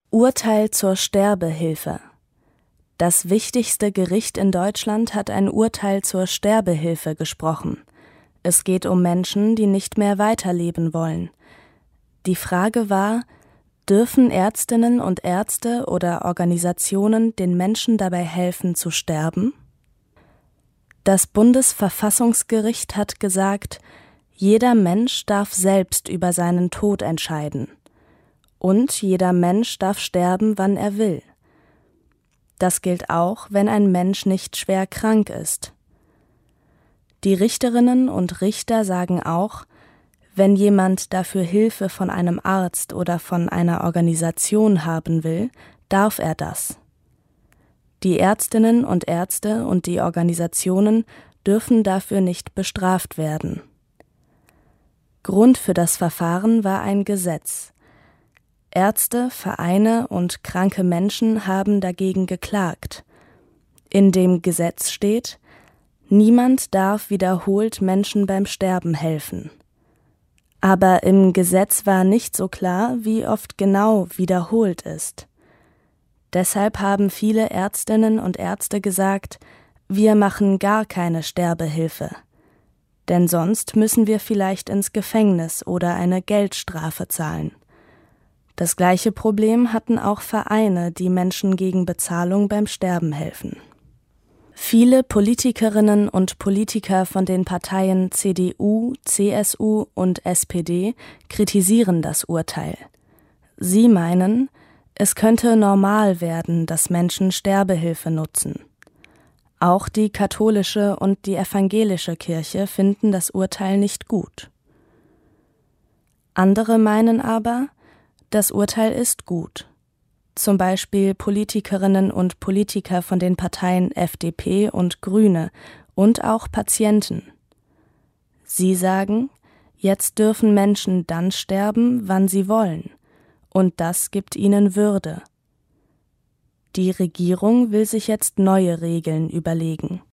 Urteil zur Sterbehilfe. Das wichtigste Gericht in Deutschland hat ein Urteil zur Sterbehilfe gesprochen. Es geht um Menschen, die nicht mehr weiterleben wollen. Die Frage war: Dürfen Ärztinnen und Ärzte oder Organisationen den Menschen dabei helfen zu sterben? Das Bundesverfassungsgericht hat gesagt, jeder Mensch darf selbst über seinen Tod entscheiden. Und jeder Mensch darf sterben, wann er will. Das gilt auch, wenn ein Mensch nicht schwer krank ist. Die Richterinnen und Richter sagen auch, wenn jemand dafür Hilfe von einem Arzt oder von einer Organisation haben will, darf er das. Die Ärztinnen und Ärzte und die Organisationen dürfen dafür nicht bestraft werden. Grund für das Verfahren war ein Gesetz. Ärzte, Vereine und kranke Menschen haben dagegen geklagt. In dem Gesetz steht: Niemand darf wiederholt Menschen beim Sterben helfen. Aber im Gesetz war nicht so klar, wie oft genau wiederholt ist. Deshalb haben viele Ärztinnen und Ärzte gesagt, wir machen gar keine Sterbehilfe. Denn sonst müssen wir vielleicht ins Gefängnis oder eine Geldstrafe zahlen. Das gleiche Problem hatten auch Vereine, die Menschen gegen Bezahlung beim Sterben helfen. Viele Politikerinnen und Politiker von den Parteien CDU, CSU und SPD kritisieren das Urteil. Sie meinen, es könnte normal werden, dass Menschen Sterbehilfe nutzen. Auch die katholische und die evangelische Kirche finden das Urteil nicht gut. Andere meinen aber, das Urteil ist gut. Zum Beispiel Politikerinnen und Politiker von den Parteien FDP und Grüne und auch Patienten. Sie sagen, jetzt dürfen Menschen dann sterben, wann sie wollen. Und das gibt ihnen Würde. Die Regierung will sich jetzt neue Regeln überlegen.